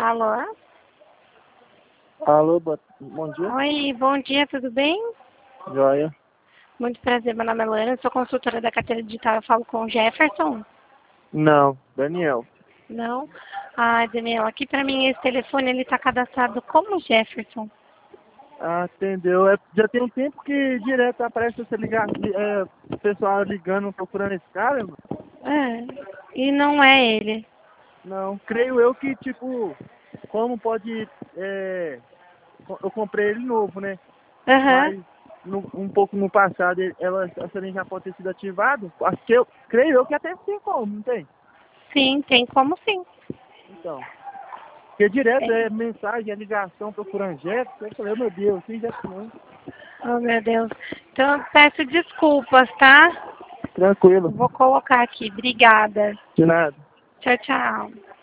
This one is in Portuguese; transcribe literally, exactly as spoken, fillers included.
Alô? Alô, bo- bom dia. Oi, bom dia, tudo bem? Joia. Muito prazer, meu nome é Luana, sou consultora da carteira digital, eu falo com o Jefferson? Não, Daniel. Não? Ah, Daniel, aqui pra mim esse telefone ele tá cadastrado como Jefferson. Ah, entendeu? É, já tem um tempo que direto aparece você ligar, li- é, o pessoal ligando, procurando esse cara, mano. É, e não é ele. Não, creio eu que, tipo, como pode, é, co- eu comprei ele novo, né? Aham, Mas no- um pouco no passado, ele- ela, essa linha já pode ter sido ativado. Acho que eu, creio eu que até tem como, não tem? sim, tem como sim. Então, porque direto Tem. é mensagem, é ligação procurando Jeff. Eu falei, meu Deus, tem Jeff não. Oh, meu Deus. Então, eu peço desculpas, tá? Tranquilo, Vou colocar aqui. Obrigada. de nada. Tchau, tchau.